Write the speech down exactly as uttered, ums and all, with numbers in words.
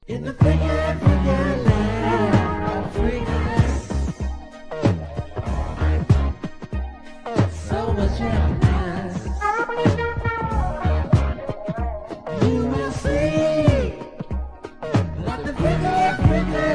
In the freaking, freaking land of freakiness. So much happiness. You will see that the freaking, freaking